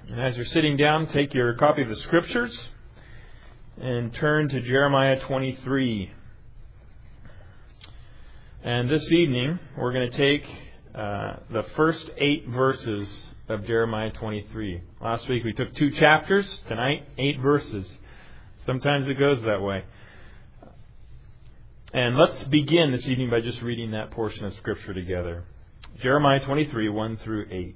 And as you're sitting down, take your copy of the Scriptures and turn to Jeremiah 23. And this evening, we're going to take the first 8 verses of Jeremiah 23. Last week we took 2 chapters. Tonight, 8 verses. Sometimes it goes that way. And let's begin this evening by just reading that portion of Scripture together. Jeremiah 23, 1 through 8.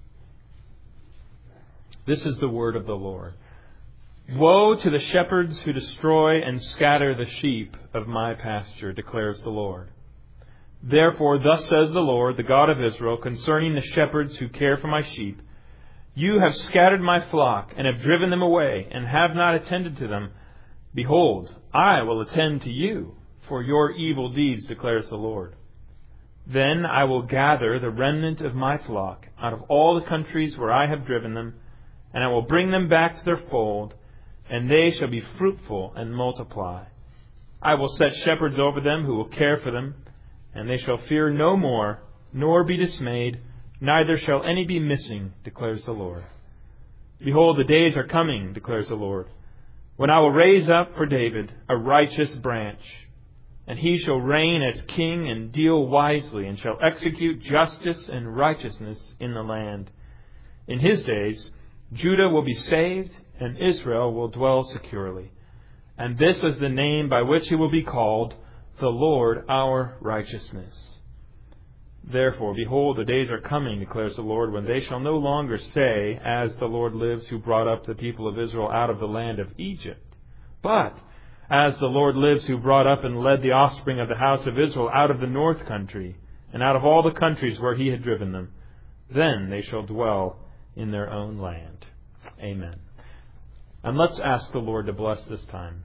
This is the word of the Lord. Woe to the shepherds who destroy and scatter the sheep of my pasture, declares the Lord. Therefore, thus says the Lord, the God of Israel, concerning the shepherds who care for my sheep, you have scattered my flock and have driven them away and have not attended to them. Behold, I will attend to you for your evil deeds, declares the Lord. Then I will gather the remnant of my flock out of all the countries where I have driven them, and I will bring them back to their fold, and they shall be fruitful and multiply. I will set shepherds over them who will care for them, and they shall fear no more, nor be dismayed, neither shall any be missing, declares the Lord. Behold, the days are coming, declares the Lord, when I will raise up for David a righteous branch, and he shall reign as king and deal wisely, and shall execute justice and righteousness in the land. In his days, Judah will be saved, and Israel will dwell securely. And this is the name by which he will be called, the Lord our righteousness. Therefore, behold, the days are coming, declares the Lord, when they shall no longer say, as the Lord lives, who brought up the people of Israel out of the land of Egypt, but as the Lord lives, who brought up and led the offspring of the house of Israel out of the north country, and out of all the countries where he had driven them. Then they shall dwell in their own land. Amen. And let's ask the Lord to bless this time.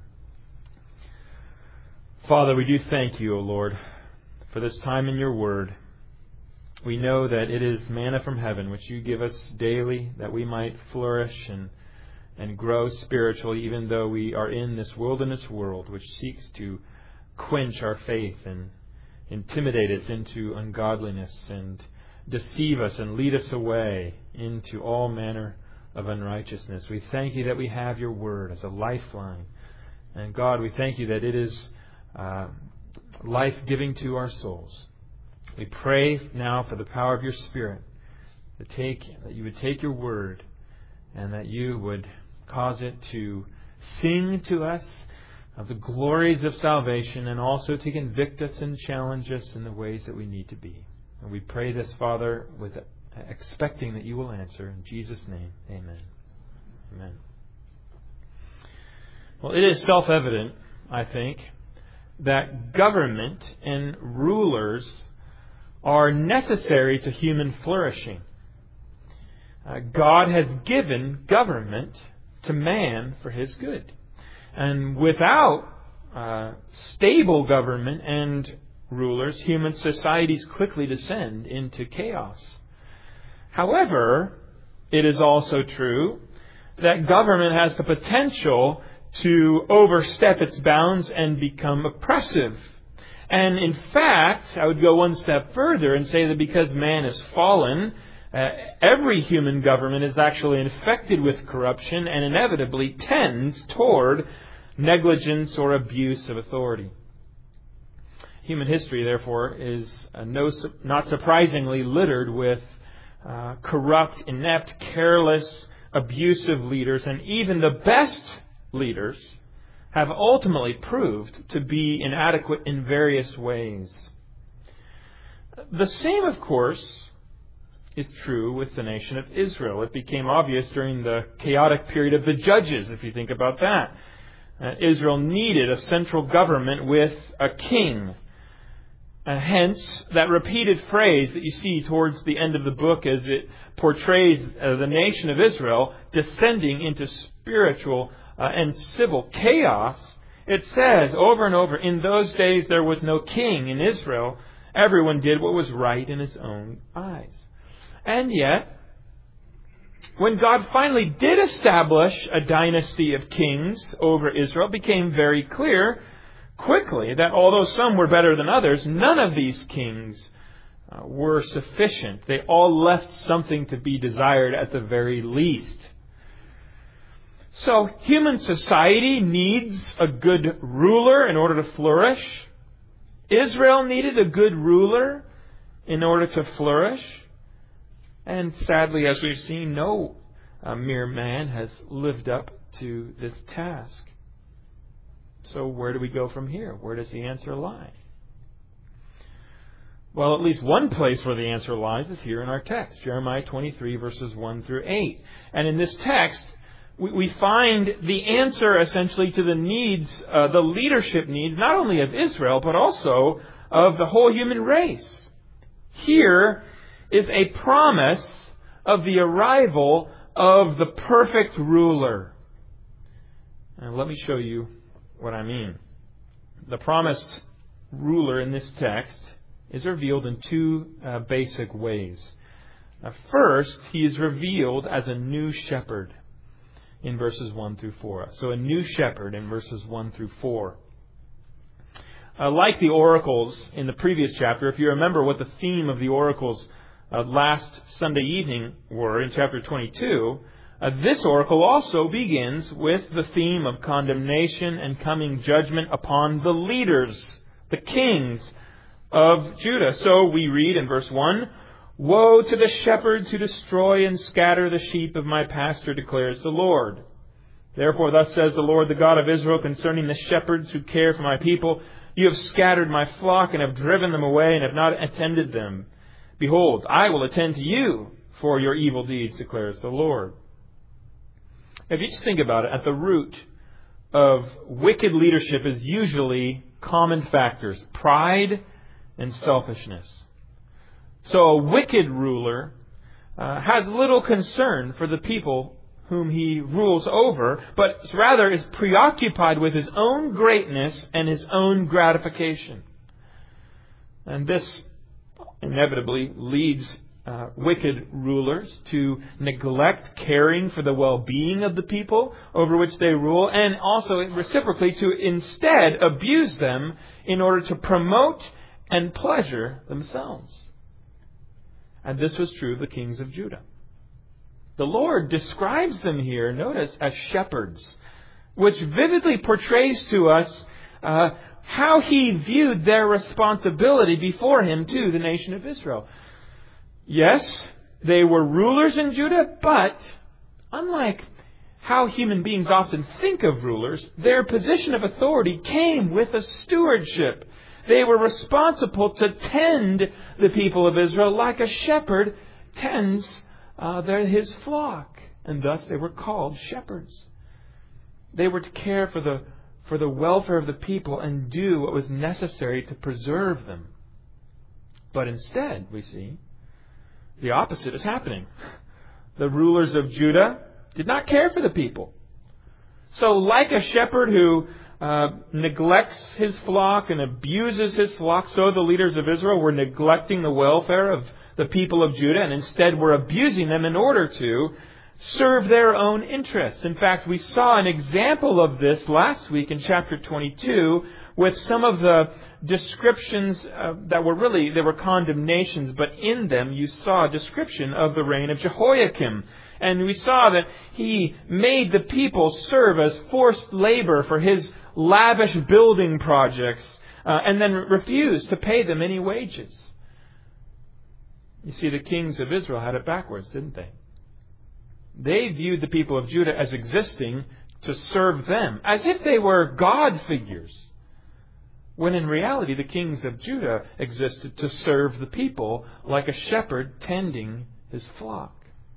Father, we do thank you, O Lord, for this time in your word. We know that it is manna from heaven, which you give us daily, that we might flourish and grow spiritually, even though we are in this wilderness world, which seeks to quench our faith and intimidate us into ungodliness and deceive us and lead us away into all manner of unrighteousness. We thank you that we have your word as a lifeline. And God, we thank you that it is life-giving to our souls. We pray now for the power of your Spirit that you would take your word and that you would cause it to sing to us of the glories of salvation, and also to convict us and challenge us in the ways that we need to be. And we pray this, Father, with expecting that you will answer. In Jesus' name, amen. Amen. Well, it is self-evident, I think, that government and rulers are necessary to human flourishing. God has given government to man for his good. And without stable government and rulers, human societies quickly descend into chaos. However, it is also true that government has the potential to overstep its bounds and become oppressive. And in fact, I would go one step further and say that because man is fallen, every human government is actually infected with corruption and inevitably tends toward negligence or abuse of authority. Human history, therefore, is not surprisingly littered with corrupt, inept, careless, abusive leaders, and even the best leaders have ultimately proved to be inadequate in various ways. The same, of course, is true with the nation of Israel. It became obvious during the chaotic period of the Judges, if you think about that. Israel needed a central government with a king. Hence, that repeated phrase that you see towards the end of the book as it portrays the nation of Israel descending into spiritual and civil chaos. It says over and over, in those days there was no king in Israel. Everyone did what was right in his own eyes. And yet, when God finally did establish a dynasty of kings over Israel, it became very clear quickly that although some were better than others, none of these kings were sufficient. They all left something to be desired at the very least. So human society needs a good ruler in order to flourish. Israel needed a good ruler in order to flourish. And sadly, as we've seen, no mere man has lived up to this task. So where do we go from here? Where does the answer lie? Well, at least one place where the answer lies is here in our text, Jeremiah 23, verses 1 through 8. And in this text, we find the answer essentially to the needs, the leadership needs, not only of Israel, but also of the whole human race. Here is a promise of the arrival of the perfect ruler. And let me show you what I mean. The promised ruler in this text is revealed in two basic ways. First, he is revealed as a new shepherd in verses 1 through 4. So a new shepherd in verses 1 through 4. Like the oracles in the previous chapter, if you remember what the theme of the oracles last Sunday evening were in chapter 22, this oracle also begins with the theme of condemnation and coming judgment upon the leaders, the kings of Judah. So we read in verse 1, "Woe to the shepherds who destroy and scatter the sheep of my pasture, declares the Lord. Therefore thus says the Lord, the God of Israel, concerning the shepherds who care for my people, you have scattered my flock and have driven them away and have not attended them. Behold, I will attend to you for your evil deeds, declares the Lord." If you just think about it, at the root of wicked leadership is usually common factors: pride and selfishness. So a wicked ruler has little concern for the people whom he rules over, but rather is preoccupied with his own greatness and his own gratification. And this inevitably leads wicked rulers to neglect caring for the well-being of the people over which they rule, and also reciprocally to instead abuse them in order to promote and pleasure themselves. And this was true of the kings of Judah. The Lord describes them here, notice, as shepherds, which vividly portrays to us how He viewed their responsibility before Him to the nation of Israel. Yes, they were rulers in Judah, but unlike how human beings often think of rulers, their position of authority came with a stewardship. They were responsible to tend the people of Israel like a shepherd tends his flock. And thus they were called shepherds. They were to care for the welfare of the people and do what was necessary to preserve them. But instead, we see, the opposite is happening. The rulers of Judah did not care for the people. So like a shepherd who neglects his flock and abuses his flock, so the leaders of Israel were neglecting the welfare of the people of Judah and instead were abusing them in order to serve their own interests. In fact, we saw an example of this last week in chapter 22 with some of the descriptions that were really, they were condemnations, but in them you saw a description of the reign of Jehoiakim. And we saw that he made the people serve as forced labor for his lavish building projects and then refused to pay them any wages. You see, the kings of Israel had it backwards, didn't they? They viewed the people of Judah as existing to serve them, as if they were God figures, when in reality the kings of Judah existed to serve the people like a shepherd tending his flock.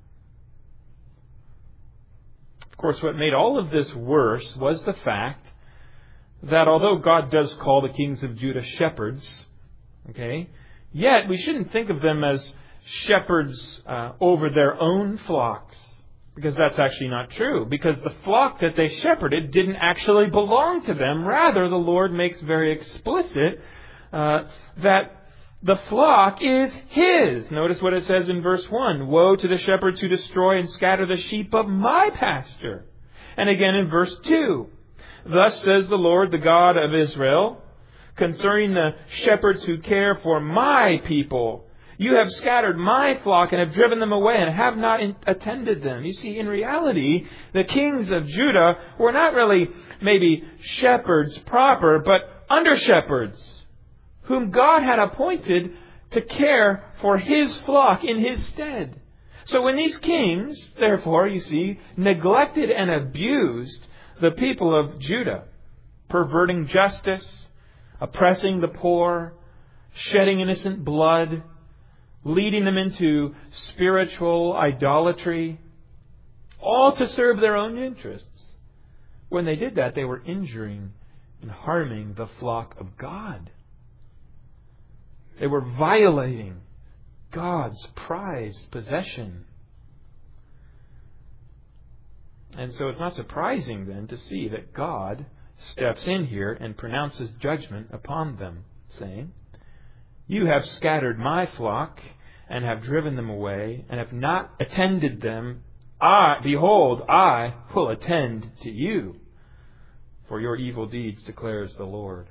Of course, what made all of this worse was the fact that although God does call the kings of Judah shepherds, yet we shouldn't think of them as shepherds over their own flocks, because that's actually not true. Because the flock that they shepherded didn't actually belong to them. Rather, the Lord makes very explicit that the flock is His. Notice what it says in verse 1. "Woe to the shepherds who destroy and scatter the sheep of my pasture." And again in verse 2. "Thus says the Lord, the God of Israel, concerning the shepherds who care for my people, You have scattered my flock and have driven them away and have not attended them. You see, in reality, the kings of Judah were not really maybe shepherds proper, but under-shepherds whom God had appointed to care for His flock in His stead. So when these kings, therefore, you see, neglected and abused the people of Judah, perverting justice, oppressing the poor, shedding innocent blood, leading them into spiritual idolatry, all to serve their own interests. When they did that, they were injuring and harming the flock of God. They were violating God's prized possession. And so it's not surprising then to see that God steps in here and pronounces judgment upon them, saying, You have scattered my flock and have driven them away and have not attended them. Behold, I will attend to you for your evil deeds, declares the Lord.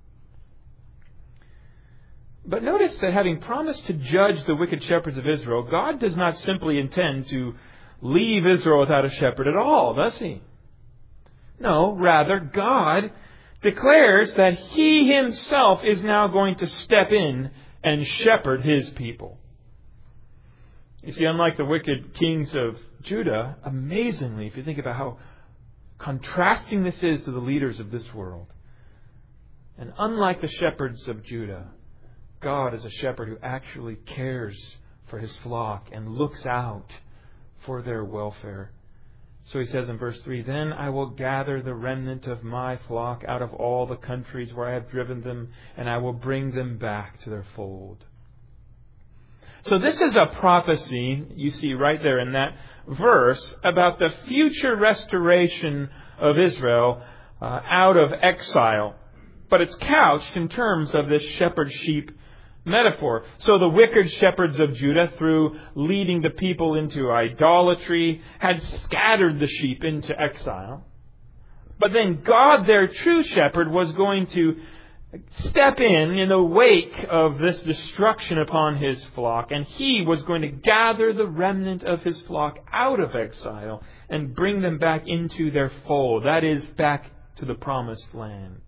But notice that having promised to judge the wicked shepherds of Israel, God does not simply intend to leave Israel without a shepherd at all, does He? No, rather, God declares that He Himself is now going to step in and shepherd His people. You see, unlike the wicked kings of Judah, amazingly, if you think about how contrasting this is to the leaders of this world, and unlike the shepherds of Judah, God is a shepherd who actually cares for His flock and looks out for their welfare. So He says in verse 3, Then I will gather the remnant of my flock out of all the countries where I have driven them, and I will bring them back to their fold. So this is a prophecy, you see right there in that verse, about the future restoration of Israel out of exile. But it's couched in terms of this shepherd-sheep metaphor. So the wicked shepherds of Judah, through leading the people into idolatry, had scattered the sheep into exile. But then God, their true shepherd, was going to step in the wake of this destruction upon His flock, and He was going to gather the remnant of His flock out of exile and bring them back into their fold. That is, back to the promised land.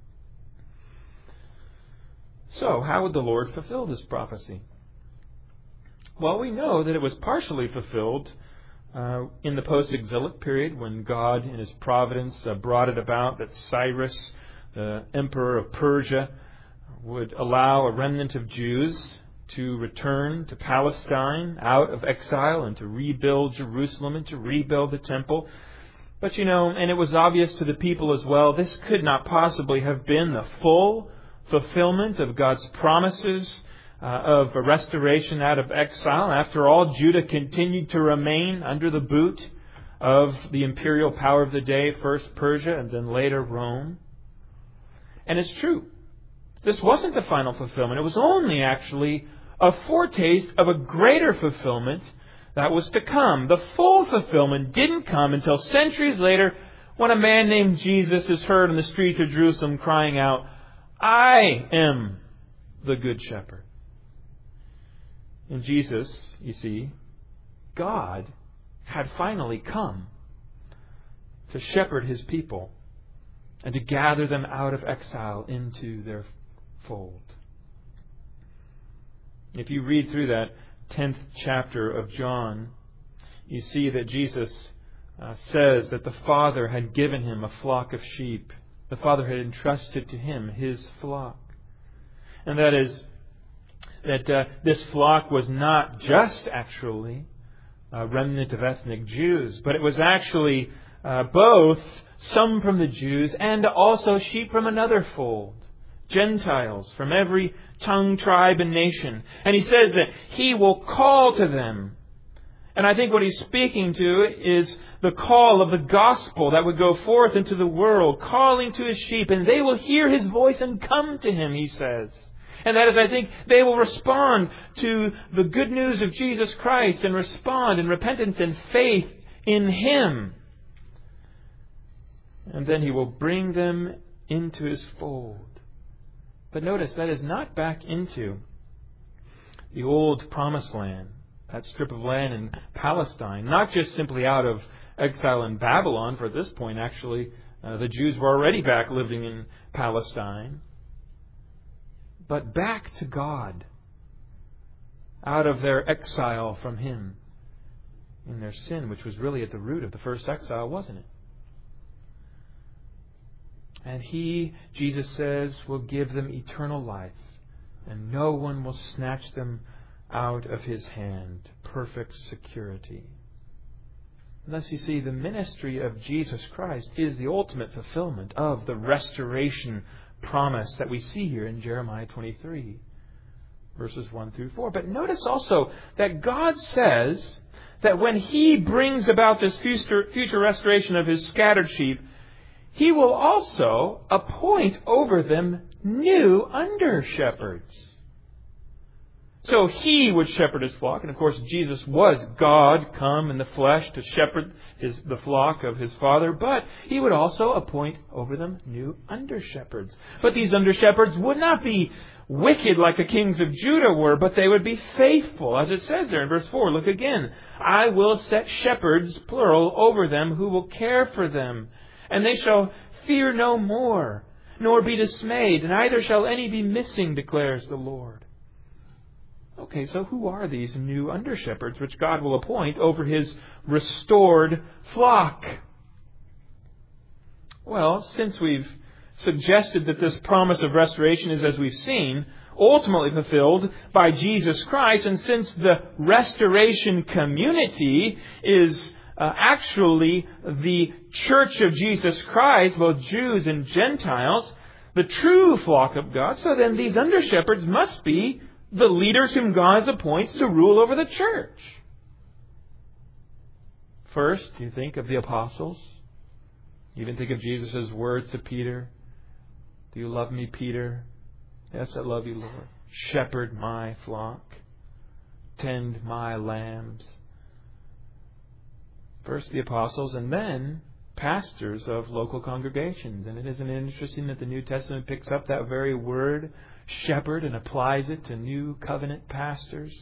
So, how would the Lord fulfill this prophecy? Well, we know that it was partially fulfilled in the post-exilic period when God, in His providence, brought it about that Cyrus, the emperor of Persia, would allow a remnant of Jews to return to Palestine out of exile and to rebuild Jerusalem and to rebuild the temple. But and it was obvious to the people as well, this could not possibly have been the full fulfillment of God's promises of a restoration out of exile. After all, Judah continued to remain under the boot of the imperial power of the day, first Persia and then later Rome. And it's true. This wasn't the final fulfillment. It was only actually a foretaste of a greater fulfillment that was to come. The full fulfillment didn't come until centuries later when a man named Jesus is heard in the streets of Jerusalem crying out, I am the good shepherd. In Jesus, you see, God had finally come to shepherd His people and to gather them out of exile into their fold. If you read through that 10th chapter of John, you see that Jesus says that the Father had given Him a flock of sheep. The Father had entrusted to Him His flock. And that is that this flock was not just actually a remnant of ethnic Jews, but it was actually both some from the Jews and also sheep from another fold, Gentiles from every tongue, tribe, and nation. And He says that He will call to them. And I think what He's speaking to is the call of the gospel that would go forth into the world, calling to His sheep, and they will hear His voice and come to Him, He says. And that is, I think, they will respond to the good news of Jesus Christ and respond in repentance and faith in Him. And then He will bring them into His fold. But notice, that is not back into the old promised land, that strip of land in Palestine, not just simply out of exile in Babylon, for at this point, actually, the Jews were already back living in Palestine, but back to God, out of their exile from Him in their sin, which was really at the root of the first exile, wasn't it? And He, Jesus says, will give them eternal life, and no one will snatch them out of His hand. Perfect security. Thus, you see, the ministry of Jesus Christ is the ultimate fulfillment of the restoration promise that we see here in Jeremiah 23, verses 1 through 4. But notice also that God says that when He brings about this future restoration of His scattered sheep, He will also appoint over them new under-shepherds. So He would shepherd His flock, and of course Jesus was God come in the flesh to shepherd the flock of His Father, but He would also appoint over them new under-shepherds. But these under-shepherds would not be wicked like the kings of Judah were, but they would be faithful, as it says there in verse 4. Look again. I will set shepherds, plural, over them who will care for them, and they shall fear no more, nor be dismayed, neither shall any be missing, declares the Lord. Okay, so who are these new under-shepherds which God will appoint over His restored flock? Well, since we've suggested that this promise of restoration is, as we've seen, ultimately fulfilled by Jesus Christ, and since the restoration community is actually the church of Jesus Christ, both Jews and Gentiles, the true flock of God, so then these under-shepherds must be the leaders whom God appoints to rule over the church. First, you think of the apostles. You even think of Jesus' words to Peter. Do you love me, Peter? Yes, I love you, Lord. Shepherd my flock. Tend my lambs. First the apostles, and then pastors of local congregations. And isn't it interesting that the New Testament picks up that very word, shepherd, and applies it to new covenant pastors?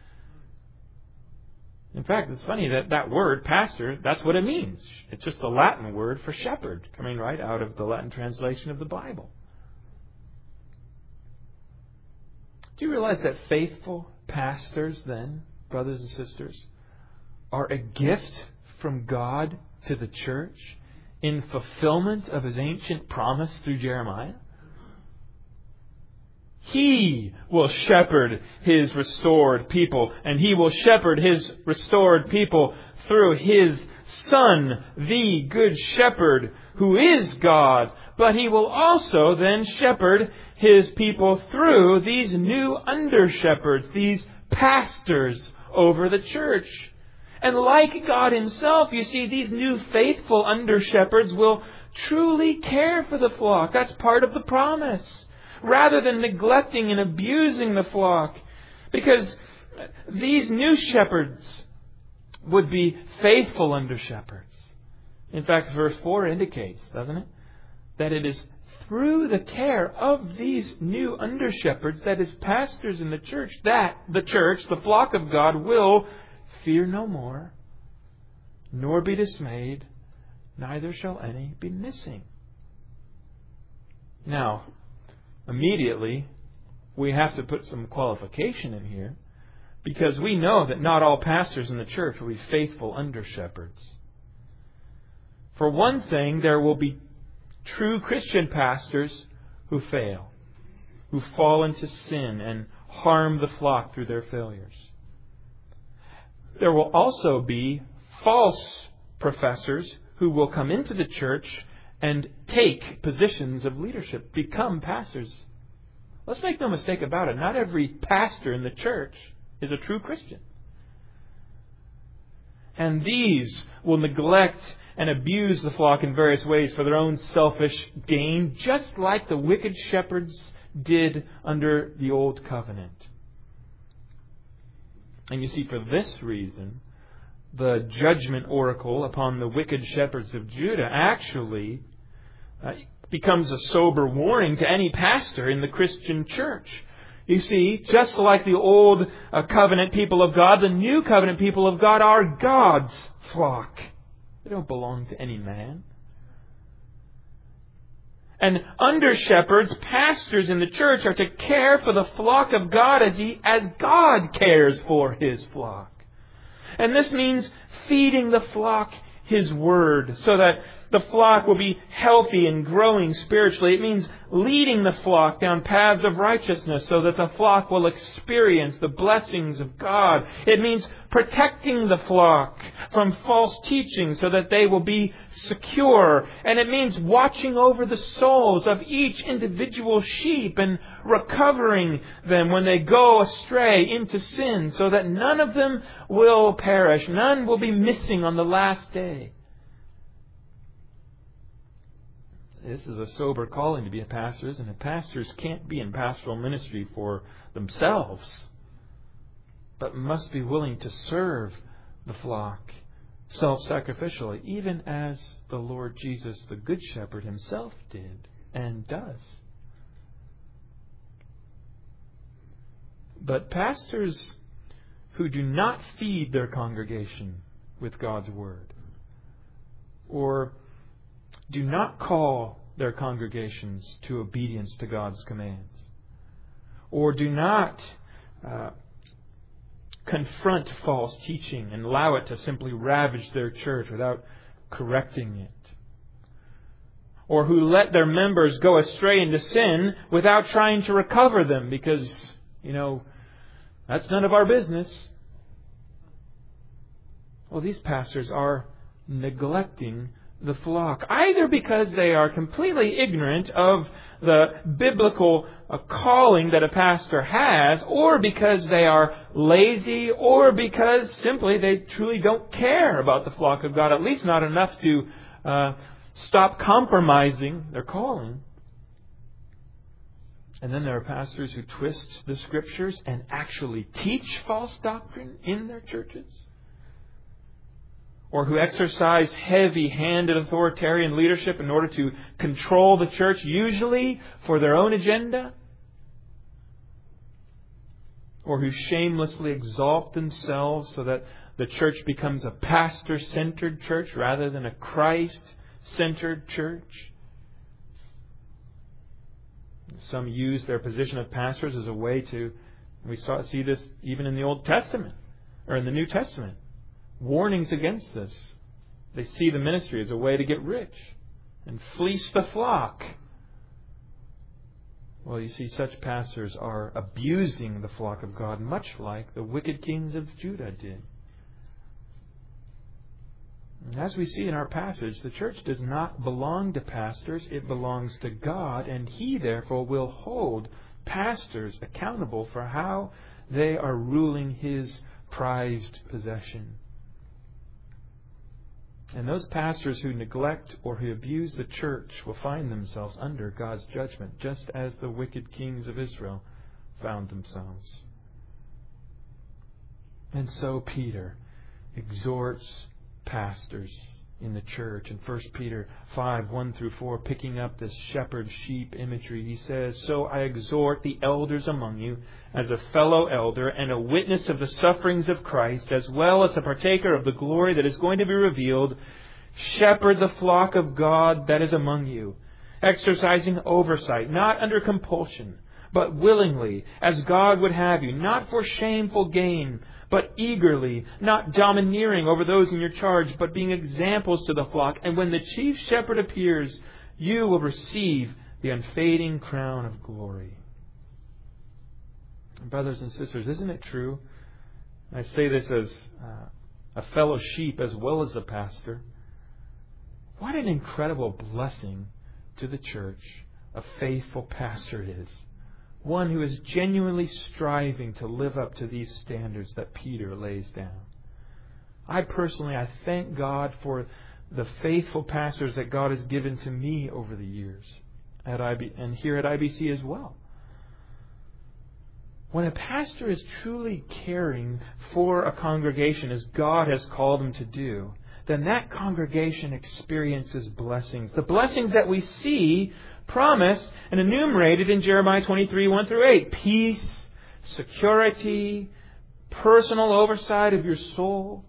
In fact, it's funny that that word, pastor, that's what it means. It's just the Latin word for shepherd, coming right out of the Latin translation of the Bible. Do you realize that faithful pastors, then, brothers and sisters, are a gift from God to the church in fulfillment of His ancient promise through Jeremiah? He will shepherd His restored people, and He will shepherd His restored people through His Son, the Good Shepherd, who is God. But He will also then shepherd His people through these new under-shepherds, these pastors over the church. And like God Himself, you see, these new faithful under-shepherds will truly care for the flock. That's part of the promise. Rather than neglecting and abusing the flock. Because these new shepherds would be faithful under-shepherds. In fact, verse 4 indicates, doesn't it, that it is through the care of these new under-shepherds, that is, pastors in the church, that the church, the flock of God, will fear no more, nor be dismayed, neither shall any be missing. Now, immediately, we have to put some qualification in here, because we know that not all pastors in the church will be faithful under-shepherds. For one thing, there will be true Christian pastors who fail, who fall into sin and harm the flock through their failures. There will also be false professors who will come into the church and take positions of leadership, become pastors. Let's make no mistake about it. Not every pastor in the church is a true Christian. And these will neglect and abuse the flock in various ways for their own selfish gain, just like the wicked shepherds did under the Old Covenant. And you see, for this reason, the judgment oracle upon the wicked shepherds of Judah actually becomes a sober warning to any pastor in the Christian church. You see, just like the old covenant people of God, the new covenant people of God are God's flock. They don't belong to any man. And under-shepherds, pastors in the church, are to care for the flock of God as God cares for His flock. And this means feeding the flock His Word so that the flock will be healthy and growing spiritually. It means leading the flock down paths of righteousness so that the flock will experience the blessings of God. It means protecting the flock from false teaching so that they will be secure. And it means watching over the souls of each individual sheep and recovering them when they go astray into sin so that none of them will perish. None will be missing on the last day. This is a sober calling to be a pastor, and pastors can't be in pastoral ministry for themselves, but must be willing to serve the flock self-sacrificially, even as the Lord Jesus, the Good Shepherd, Himself did and does. But pastors who do not feed their congregation with God's Word, or do not call their congregations to obedience to God's commands, or do not confront false teaching and allow it to simply ravage their church without correcting it, or who let their members go astray into sin without trying to recover them because, that's none of our business. Well, these pastors are neglecting the flock, either because they are completely ignorant of the biblical calling that a pastor has, or because they are lazy, or because simply they truly don't care about the flock of God, at least not enough to stop compromising their calling. And then there are pastors who twist the Scriptures and actually teach false doctrine in their churches, or who exercise heavy-handed authoritarian leadership in order to control the church, usually for their own agenda, or who shamelessly exalt themselves so that the church becomes a pastor-centered church rather than a Christ-centered church. Some use their position of pastors as a way to, see this even in the Old Testament, or in the New Testament. Warnings against this. They see the ministry as a way to get rich and fleece the flock. Well, you see, such pastors are abusing the flock of God, much like the wicked kings of Judah did. And as we see in our passage, the church does not belong to pastors, it belongs to God, and He therefore will hold pastors accountable for how they are ruling His prized possession. And those pastors who neglect or who abuse the church will find themselves under God's judgment, just as the wicked kings of Israel found themselves. And so Peter exhorts pastors in the church. In 1 Peter 5, 1 through 4, picking up this shepherd-sheep imagery, he says, "So I exhort the elders among you, as a fellow elder and a witness of the sufferings of Christ, as well as a partaker of the glory that is going to be revealed, shepherd the flock of God that is among you, exercising oversight, not under compulsion, but willingly, as God would have you, not for shameful gain, but eagerly, not domineering over those in your charge, but being examples to the flock. And when the chief shepherd appears, you will receive the unfading crown of glory." Brothers and sisters, isn't it true? I say this as a fellow sheep as well as a pastor. What an incredible blessing to the church a faithful pastor is. One who is genuinely striving to live up to these standards that Peter lays down. I thank God for the faithful pastors that God has given to me over the years, and here at IBC as well. When a pastor is truly caring for a congregation as God has called him to do, then that congregation experiences blessings. The blessings that we see promised and enumerated in Jeremiah 23, 1 through 8. Peace, security, personal oversight of your soul.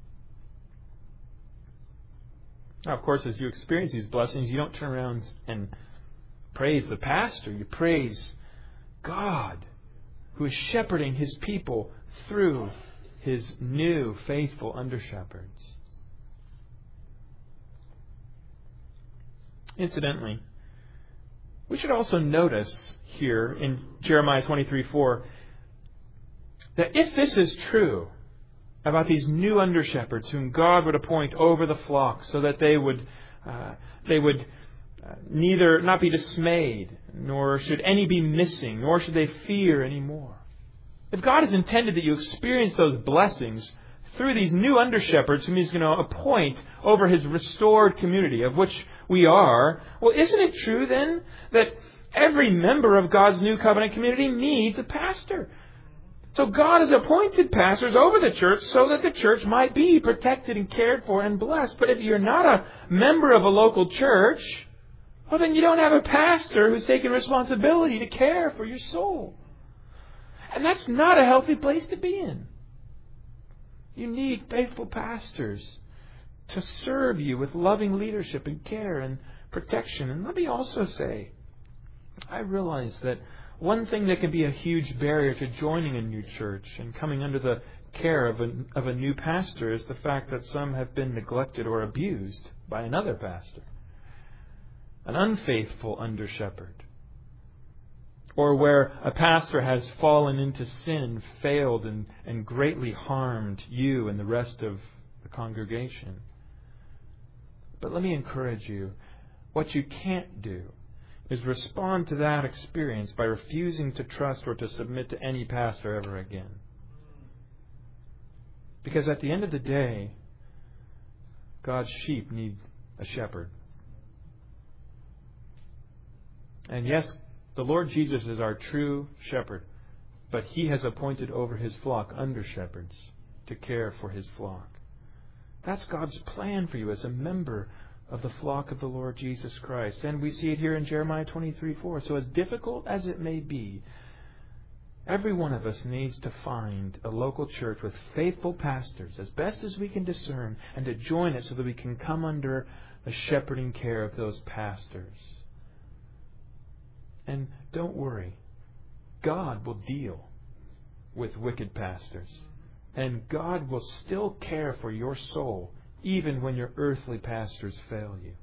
Now, of course, as you experience these blessings, you don't turn around and praise the pastor. You praise God, who is shepherding His people through His new faithful under-shepherds. Incidentally, we should also notice here in Jeremiah 23:4 that if this is true about these new under-shepherds whom God would appoint over the flock so that they would neither not be dismayed, nor should any be missing, nor should they fear anymore. If God has intended that you experience those blessings through these new under-shepherds whom He's going to appoint over His restored community, of which we are, well, isn't it true then that every member of God's new covenant community needs a pastor? So God has appointed pastors over the church so that the church might be protected and cared for and blessed. But if you're not a member of a local church, well, then you don't have a pastor who's taking responsibility to care for your soul. And that's not a healthy place to be in. You need faithful pastors to serve you with loving leadership and care and protection. And let me also say, I realize that one thing that can be a huge barrier to joining a new church and coming under the care of a new pastor is the fact that some have been neglected or abused by another pastor, an unfaithful under-shepherd, or where a pastor has fallen into sin, failed, and greatly harmed you and the rest of the congregation. But let me encourage you, what you can't do is respond to that experience by refusing to trust or to submit to any pastor ever again. Because at the end of the day, God's sheep need a shepherd. And yes, the Lord Jesus is our true shepherd, but He has appointed over His flock under-shepherds to care for His flock. That's God's plan for you as a member of the flock of the Lord Jesus Christ. And we see it here in Jeremiah 23:4. So as difficult as it may be, every one of us needs to find a local church with faithful pastors as best as we can discern and to join it so that we can come under the shepherding care of those pastors. And don't worry, God will deal with wicked pastors. And God will still care for your soul even when your earthly pastors fail you.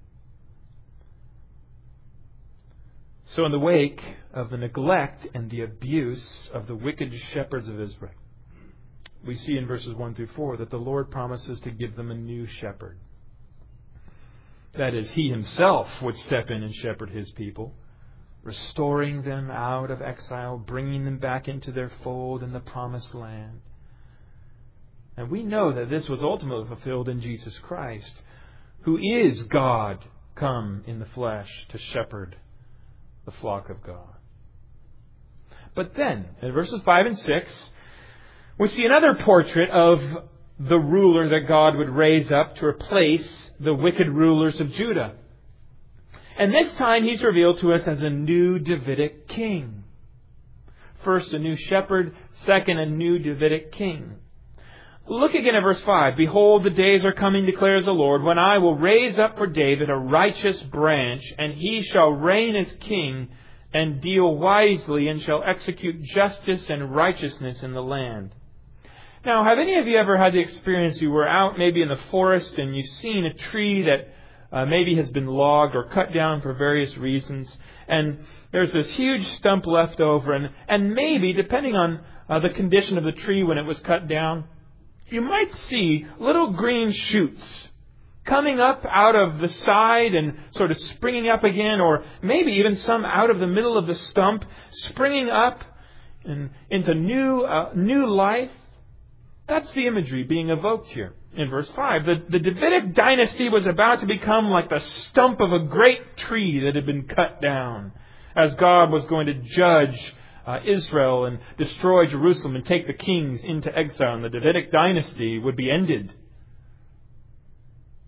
So in the wake of the neglect and the abuse of the wicked shepherds of Israel, we see in verses 1 through 4 that the Lord promises to give them a new shepherd. That is, He Himself would step in and shepherd His people, restoring them out of exile, bringing them back into their fold in the promised land. And we know that this was ultimately fulfilled in Jesus Christ, who is God come in the flesh to shepherd the flock of God. But then, in verses 5 and 6, we see another portrait of the ruler that God would raise up to replace the wicked rulers of Judah. And this time He's revealed to us as a new Davidic king. First, a new shepherd. Second, a new Davidic king. Look again at verse 5. Behold, the days are coming, declares the Lord, when I will raise up for David a righteous branch, and he shall reign as king, and deal wisely, and shall execute justice and righteousness in the land. Now, have any of you ever had the experience you were out maybe in the forest and you've seen a tree that maybe has been logged or cut down for various reasons, and there's this huge stump left over, and maybe, depending on the condition of the tree when it was cut down, you might see little green shoots coming up out of the side and sort of springing up again, or maybe even some out of the middle of the stump, springing up and into new life. That's the imagery being evoked here in verse 5. The Davidic dynasty was about to become like the stump of a great tree that had been cut down, as God was going to judge Israel and destroy Jerusalem and take the kings into exile, and the Davidic dynasty would be ended.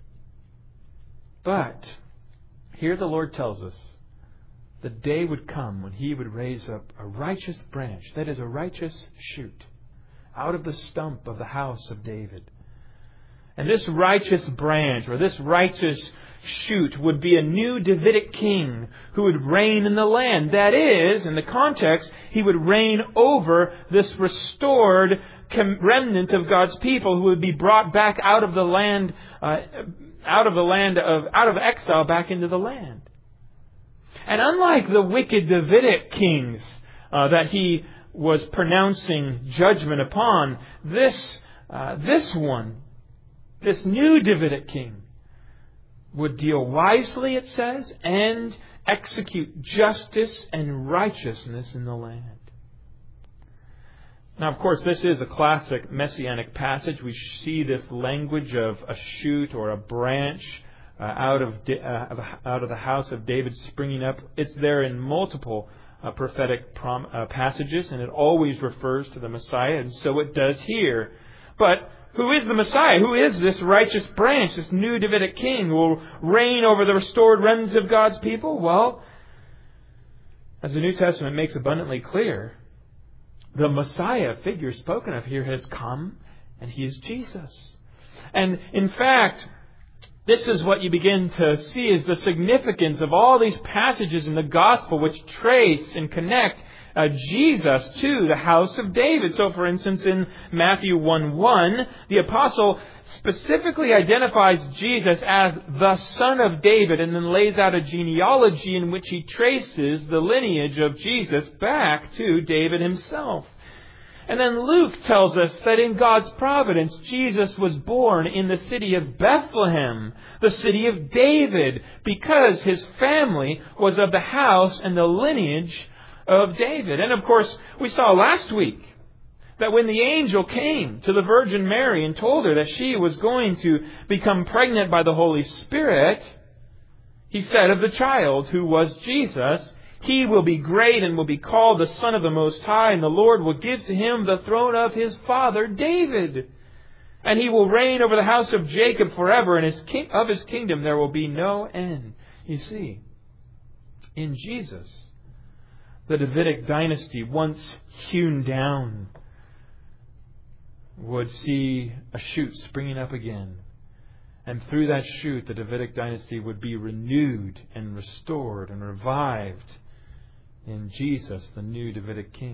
But here the Lord tells us the day would come when He would raise up a righteous branch, that is, a righteous shoot, out of the stump of the house of David. And this righteous branch, or this righteous shoot, would be a new Davidic king who would reign in the land. That is, in the context, he would reign over this restored remnant of God's people who would be brought back out of the land, out of exile back into the land. And unlike the wicked Davidic kings that he was pronouncing judgment upon, this new Davidic king would deal wisely, it says, and execute justice and righteousness in the land. Now, of course, this is a classic messianic passage. We see this language of a shoot or a branch out of the house of David springing up. It's there in multiple prophetic passages, and it always refers to the Messiah, and so it does here. But who is the Messiah? Who is this righteous branch, this new Davidic king who will reign over the restored remnants of God's people? Well, as the New Testament makes abundantly clear, the Messiah figure spoken of here has come, and He is Jesus. And in fact, this is what you begin to see is the significance of all these passages in the Gospel which trace and connect Jesus to the house of David. So, for instance, in Matthew 1:1, the apostle specifically identifies Jesus as the Son of David and then lays out a genealogy in which he traces the lineage of Jesus back to David himself. And then Luke tells us that in God's providence, Jesus was born in the city of Bethlehem, the city of David, because his family was of the house and the lineage of David. And of course, we saw last week that when the angel came to the Virgin Mary and told her that she was going to become pregnant by the Holy Spirit, he said of the child who was Jesus, "He will be great and will be called the Son of the Most High, and the Lord will give to him the throne of his father David. And he will reign over the house of Jacob forever, and of his kingdom there will be no end." You see, in Jesus, the Davidic dynasty, once hewn down, would see a shoot springing up again. And through that shoot, the Davidic dynasty would be renewed and restored and revived in Jesus, the new Davidic king.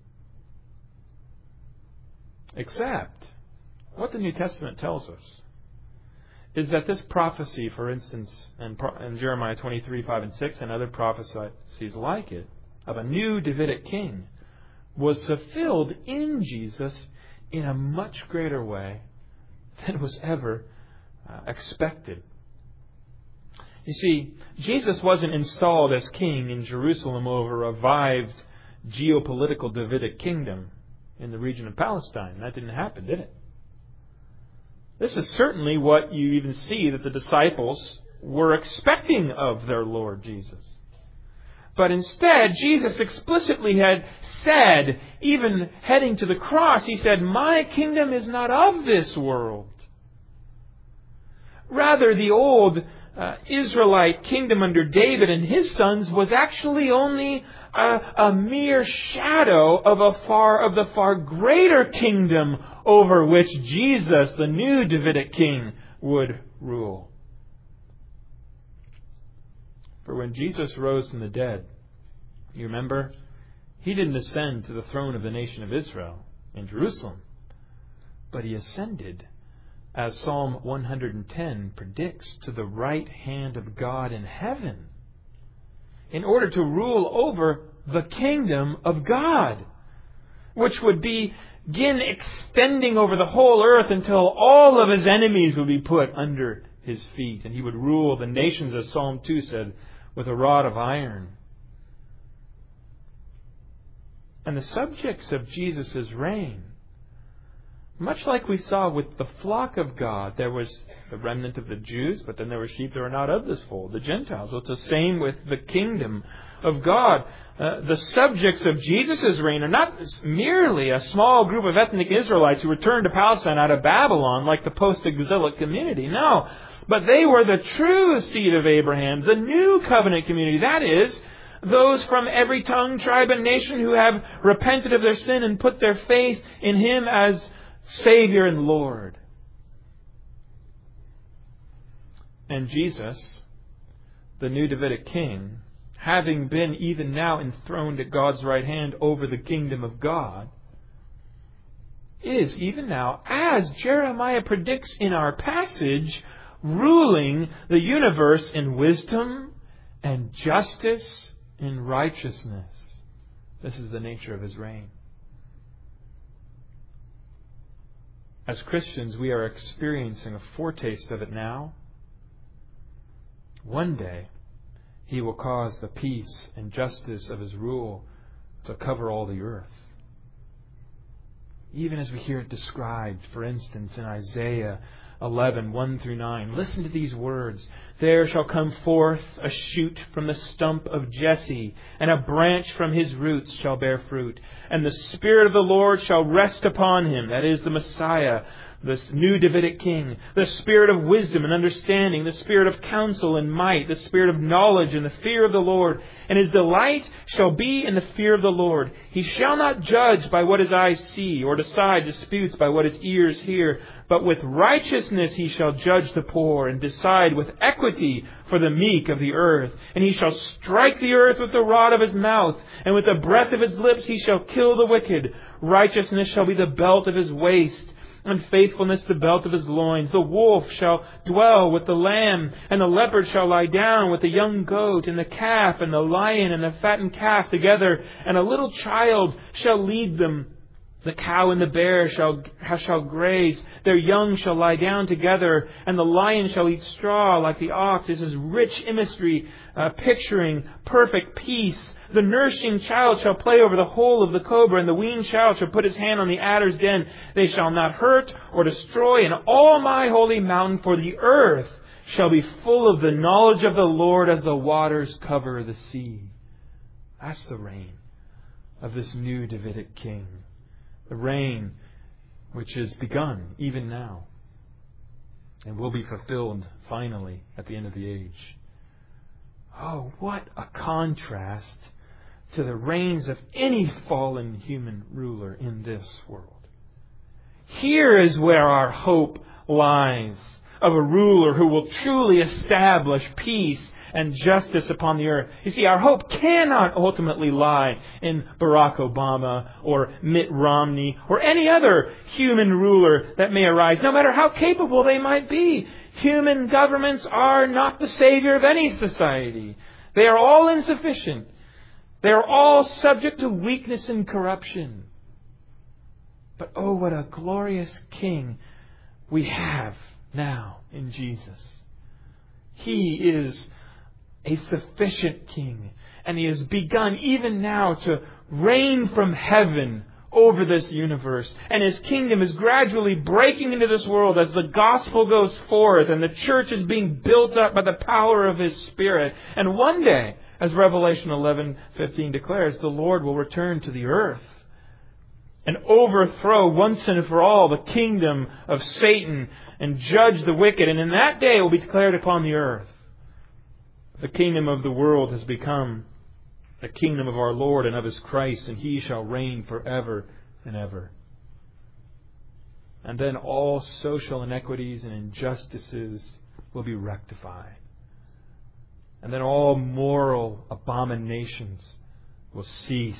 Except, what the New Testament tells us is that this prophecy, for instance, in Jeremiah 23:5-6, and other prophecies like it, of a new Davidic king, was fulfilled in Jesus in a much greater way than was ever expected. You see, Jesus wasn't installed as king in Jerusalem over a revived geopolitical Davidic kingdom in the region of Palestine. That didn't happen, did it? This is certainly what you even see that the disciples were expecting of their Lord Jesus. But instead, Jesus explicitly had said, even heading to the cross, He said, "My kingdom is not of this world." Rather, the old Israelite kingdom under David and his sons was actually only a mere shadow of the far greater kingdom over which Jesus, the new Davidic king, would rule. For when Jesus rose from the dead, you remember, He didn't ascend to the throne of the nation of Israel in Jerusalem, but He ascended, as Psalm 110 predicts, to the right hand of God in heaven, in order to rule over the kingdom of God, which would begin extending over the whole earth until all of His enemies would be put under His feet, and He would rule the nations, as Psalm 2 said, with a rod of iron. And the subjects of Jesus' reign, much like we saw with the flock of God, there was the remnant of the Jews, but then there were sheep that were not of this fold, the Gentiles. Well, it's the same with the kingdom of God. The subjects of Jesus' reign are not merely a small group of ethnic Israelites who returned to Palestine out of Babylon like the post-exilic community. No, But they were the true seed of Abraham, the new covenant community. That is, those from every tongue, tribe, and nation who have repented of their sin and put their faith in Him as Savior and Lord. And Jesus, the new Davidic king, having been even now enthroned at God's right hand over the kingdom of God, is even now, as Jeremiah predicts in our passage, ruling the universe in wisdom and justice and righteousness. This is the nature of His reign. As Christians, we are experiencing a foretaste of it now. One day, He will cause the peace and justice of His rule to cover all the earth. Even as we hear it described, for instance, in Isaiah 11, 1 through 9. Listen to these words. There shall come forth a shoot from the stump of Jesse, and a branch from his roots shall bear fruit. And the Spirit of the Lord shall rest upon him, that is the Messiah, this new Davidic king, the Spirit of wisdom and understanding, the Spirit of counsel and might, the Spirit of knowledge and the fear of the Lord. And his delight shall be in the fear of the Lord. He shall not judge by what his eyes see, or decide disputes by what his ears hear. But with righteousness he shall judge the poor, and decide with equity for the meek of the earth. And he shall strike the earth with the rod of his mouth, and with the breath of his lips he shall kill the wicked. Righteousness shall be the belt of his waist, and faithfulness the belt of his loins. The wolf shall dwell with the lamb, and the leopard shall lie down with the young goat, and the calf, and the lion, and the fattened calf together, and a little child shall lead them. The cow and the bear shall graze. Their young shall lie down together, and the lion shall eat straw like the ox. This is rich imagery picturing perfect peace. The nursing child shall play over the hole of the cobra, and the weaned child shall put his hand on the adder's den. They shall not hurt or destroy in all my holy mountain, for the earth shall be full of the knowledge of the Lord as the waters cover the sea. That's the reign of this new Davidic king. The reign which is begun even now and will be fulfilled finally at the end of the age. Oh, what a contrast to the reigns of any fallen human ruler in this world. Here is where our hope lies, of a ruler who will truly establish peace and justice upon the earth. You see, our hope cannot ultimately lie in Barack Obama or Mitt Romney or any other human ruler that may arise, no matter how capable they might be. Human governments are not the savior of any society. They are all insufficient. They are all subject to weakness and corruption. But oh, what a glorious King we have now in Jesus. He is a sufficient King, and He has begun even now to reign from heaven over this universe. And His kingdom is gradually breaking into this world as the gospel goes forth and the church is being built up by the power of His Spirit. And one day, as Revelation 11:15 declares, the Lord will return to the earth and overthrow once and for all the kingdom of Satan and judge the wicked. And in that day it will be declared upon the earth, the kingdom of the world has become the kingdom of our Lord and of His Christ, and He shall reign forever and ever. And then all social inequities and injustices will be rectified. And then all moral abominations will cease.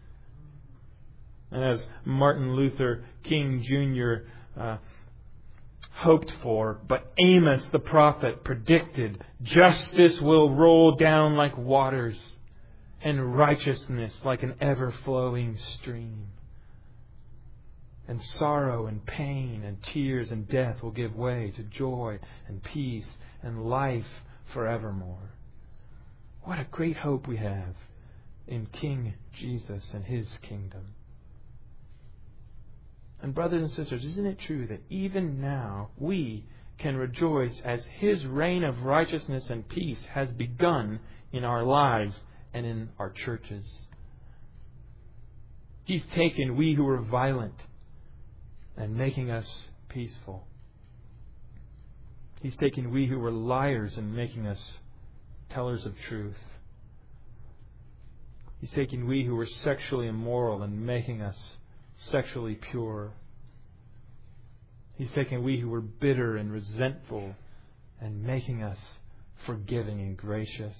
And as Martin Luther King Jr. Hoped for, but Amos the prophet predicted, justice will roll down like waters, and righteousness like an ever-flowing stream. And sorrow and pain and tears and death will give way to joy and peace and life forevermore. What a great hope we have in King Jesus and His kingdom. And brothers and sisters, isn't it true that even now we can rejoice as His reign of righteousness and peace has begun in our lives and in our churches? He's taken we who were violent and making us peaceful. He's taking we who were liars and making us tellers of truth. He's taking we who were sexually immoral and making us sexually pure. He's taking we who were bitter and resentful and making us forgiving and gracious.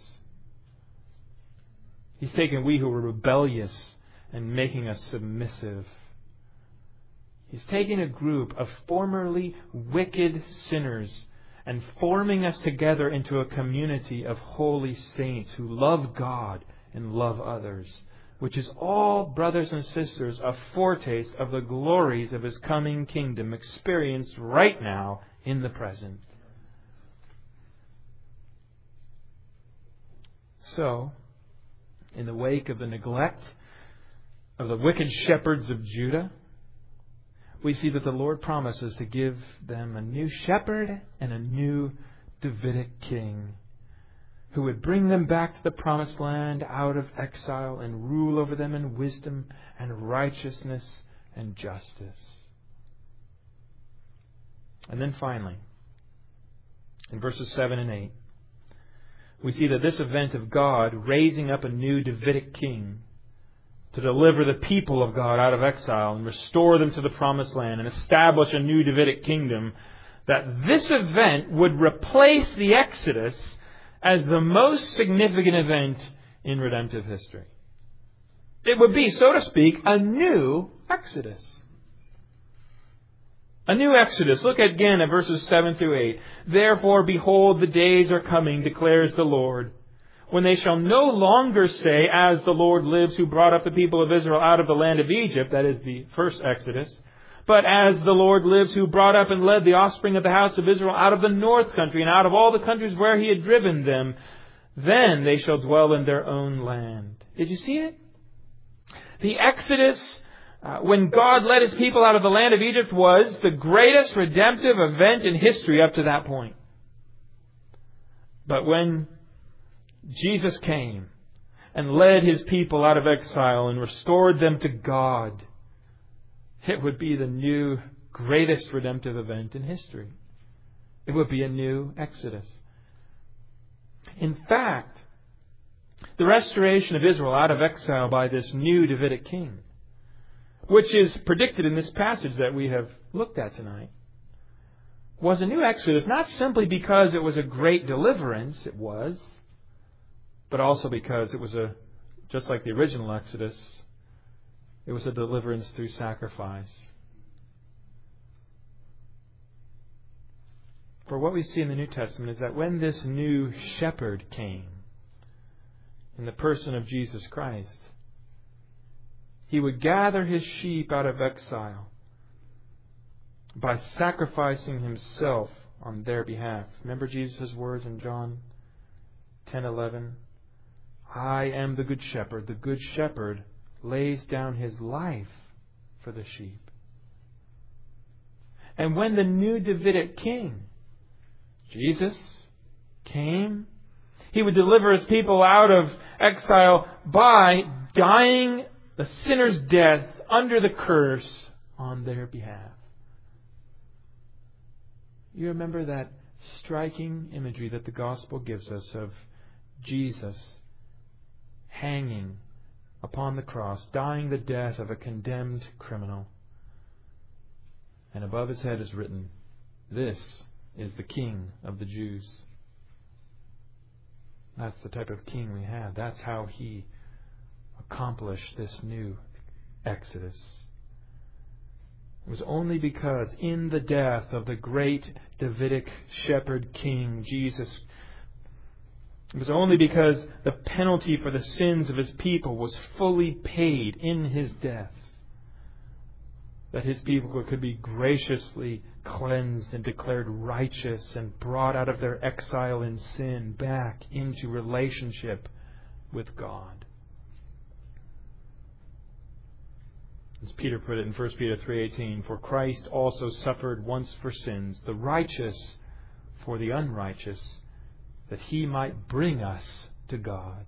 He's taken we who were rebellious and making us submissive. He's taken a group of formerly wicked sinners and forming us together into a community of holy saints who love God and love others, which is all, brothers and sisters, a foretaste of the glories of His coming kingdom experienced right now in the present. So, in the wake of the neglect of the wicked shepherds of Judah, we see that the Lord promises to give them a new shepherd and a new Davidic king who would bring them back to the promised land out of exile and rule over them in wisdom and righteousness and justice. And then finally, in verses 7 and 8, we see that this event of God raising up a new Davidic king to deliver the people of God out of exile and restore them to the promised land and establish a new Davidic kingdom, that this event would replace the Exodus as the most significant event in redemptive history. It would be, so to speak, a new Exodus. A new Exodus. Look again at verses 7 through 8. Therefore, behold, the days are coming, declares the Lord, when they shall no longer say, as the Lord lives who brought up the people of Israel out of the land of Egypt, that is the first Exodus, but as the Lord lives who brought up and led the offspring of the house of Israel out of the north country and out of all the countries where He had driven them, then they shall dwell in their own land. Did you see it? The Exodus, when God led His people out of the land of Egypt, was the greatest redemptive event in history up to that point. But when Jesus came and led His people out of exile and restored them to God, it would be the new, greatest redemptive event in history. It would be a new Exodus. In fact, the restoration of Israel out of exile by this new Davidic king, which is predicted in this passage that we have looked at tonight, was a new Exodus, not simply because it was a great deliverance, it was, but also because it was just like the original Exodus, it was a deliverance through sacrifice. For what we see in the New Testament is that when this new shepherd came, in the person of Jesus Christ, He would gather His sheep out of exile by sacrificing Himself on their behalf. Remember Jesus' words in John 10:11? I am the good shepherd. The good shepherd lays down his life for the sheep. And when the new Davidic king, Jesus, came, He would deliver His people out of exile by dying the sinner's death under the curse on their behalf. You remember that striking imagery that the gospel gives us of Jesus hanging upon the cross, dying the death of a condemned criminal. And above His head is written, "This is the King of the Jews." That's the type of king we have. That's how He accomplished this new Exodus. It was only because in the death of the great Davidic shepherd king, Jesus, it was only because the penalty for the sins of His people was fully paid in His death that His people could be graciously cleansed and declared righteous and brought out of their exile in sin back into relationship with God. As Peter put it in 1 Peter 3:18, for Christ also suffered once for sins, the righteous for the unrighteous, that He might bring us to God.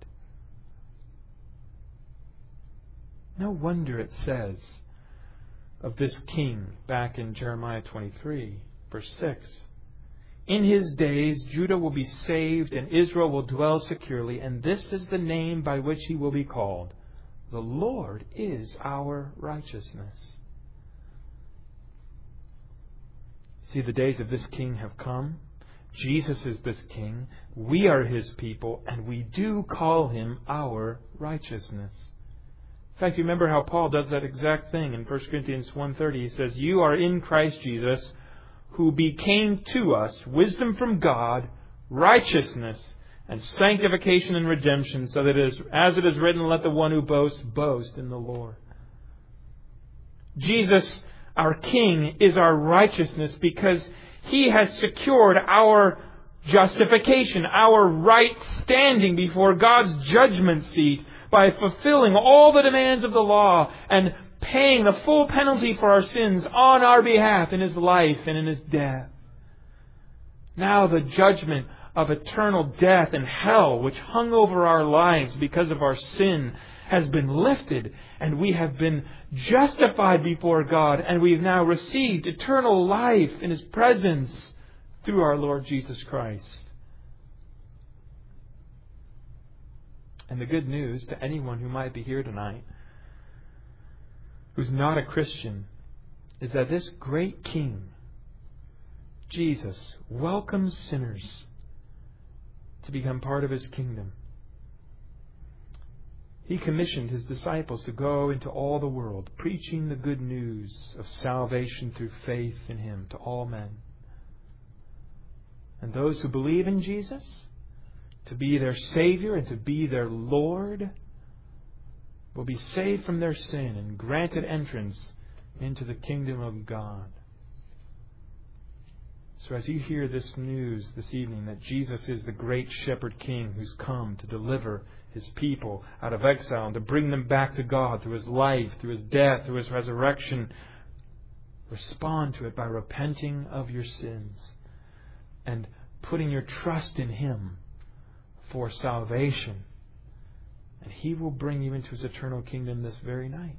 No wonder it says of this king back in Jeremiah 23, verse 6, In His days, Judah will be saved and Israel will dwell securely, and this is the name by which He will be called. The Lord is our righteousness. See, the days of this King have come. Jesus is this King. We are His people, and we do call Him our righteousness. In fact, you remember how Paul does that exact thing in 1 Corinthians 1:30. He says, "You are in Christ Jesus, who became to us wisdom from God, righteousness, and sanctification and redemption, so that as it is written, let the one who boasts, boast in the Lord." Jesus, our King, is our righteousness because He has secured our justification, our right standing before God's judgment seat by fulfilling all the demands of the law and paying the full penalty for our sins on our behalf in His life and in His death. Now the judgment of eternal death and hell, which hung over our lives because of our sin, has been lifted, and we have been justified before God, and we've now received eternal life in His presence through our Lord Jesus Christ. And the good news to anyone who might be here tonight who's not a Christian is that this great King, Jesus, welcomes sinners to become part of His kingdom. He commissioned His disciples to go into all the world, preaching the good news of salvation through faith in Him to all men. And those who believe in Jesus, to be their Savior and to be their Lord, will be saved from their sin and granted entrance into the kingdom of God. So as you hear this news this evening that Jesus is the great Shepherd King who's come to deliver His people out of exile and to bring them back to God through His life, through His death, through His resurrection, respond to it by repenting of your sins and putting your trust in Him for salvation. And He will bring you into His eternal kingdom this very night.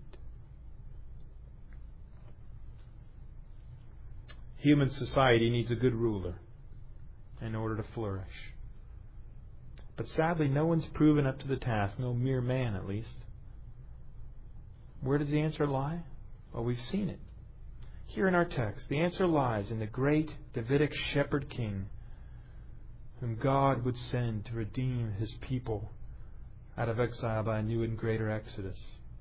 Human society needs a good ruler in order to flourish. But sadly, no one's proven up to the task, no mere man at least. Where does the answer lie? Well, we've seen it. Here in our text, the answer lies in the great Davidic Shepherd King whom God would send to redeem His people out of exile by a new and greater exodus.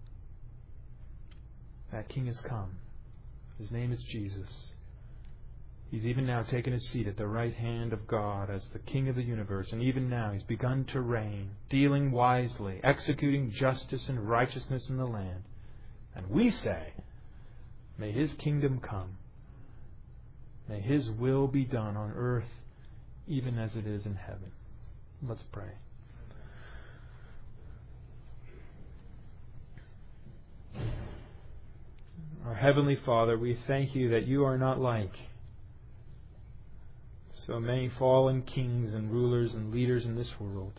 That King has come. His name is Jesus. He's even now taken His seat at the right hand of God as the King of the universe. And even now He's begun to reign, dealing wisely, executing justice and righteousness in the land. And we say, may His kingdom come. May His will be done on earth even as it is in heaven. Let's pray. Our Heavenly Father, we thank You that You are not like so many fallen kings and rulers and leaders in this world.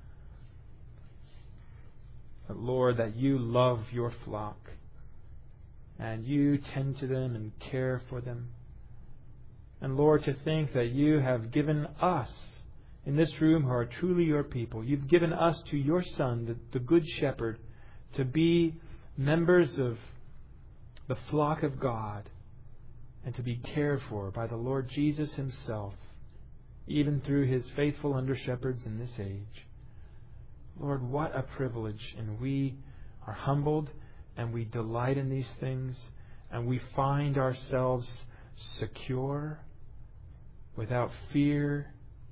But Lord, that You love Your flock and You tend to them and care for them. And Lord, to think that You have given us in this room who are truly Your people, You've given us to Your Son, the Good Shepherd, to be members of the flock of God and to be cared for by the Lord Jesus Himself, even through His faithful under-shepherds in this age. Lord, what a privilege. And we are humbled and we delight in these things and we find ourselves secure, without fear,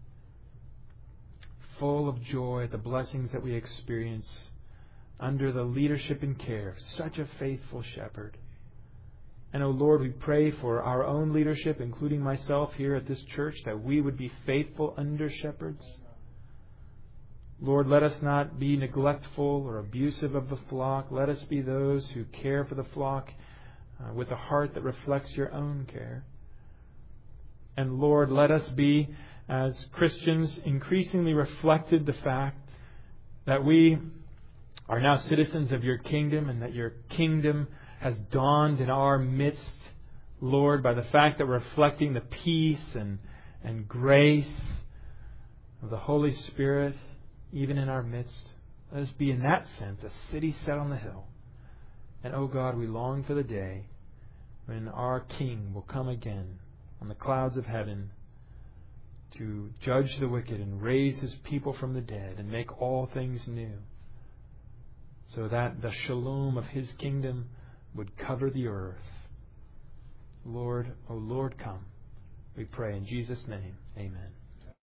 full of joy at the blessings that we experience under the leadership and care of such a faithful shepherd. And, O Lord, we pray for our own leadership, including myself here at this church, that we would be faithful under-shepherds. Lord, let us not be neglectful or abusive of the flock. Let us be those who care for the flock with a heart that reflects Your own care. And Lord, let us be, as Christians, increasingly reflected the fact that we are now citizens of Your kingdom and that Your kingdom has dawned in our midst, Lord, by the fact that we're reflecting the peace and and grace of the Holy Spirit, even in our midst. Let us be, in that sense, a city set on the hill. And, oh God, we long for the day when our King will come again on the clouds of heaven to judge the wicked and raise His people from the dead and make all things new, so that the shalom of His kingdom would cover the earth. Lord, O Lord, come. We pray in Jesus' name. Amen.